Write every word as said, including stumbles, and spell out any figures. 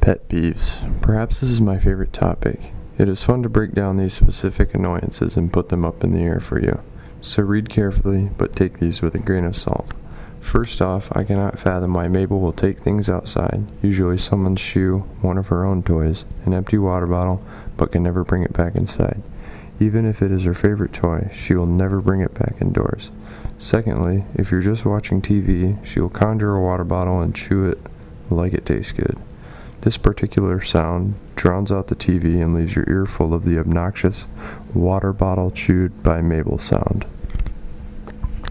Pet peeves. Perhaps this is my favorite topic. It is fun to break down these specific annoyances and put them up in the air for you. So read carefully, but take these with a grain of salt. First off, I cannot fathom why Mabel will take things outside, usually someone's shoe, one of her own toys, an empty water bottle, but can never bring it back inside. Even if it is her favorite toy, she will never bring it back indoors. Secondly, if you're just watching T V, she will conjure a water bottle and chew it like it tastes good. This particular sound drowns out the T V and leaves your ear full of the obnoxious water bottle chewed by Mabel sound.